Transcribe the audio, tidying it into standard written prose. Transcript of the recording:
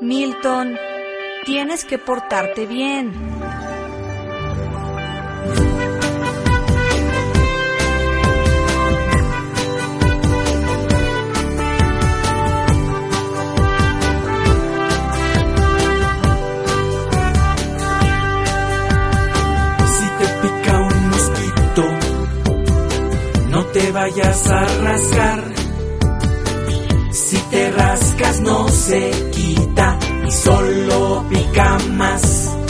Milton, tienes que portarte bien. Si te pica un mosquito, no te vayas a rascar. Si te rascas no se quita y solo pica más.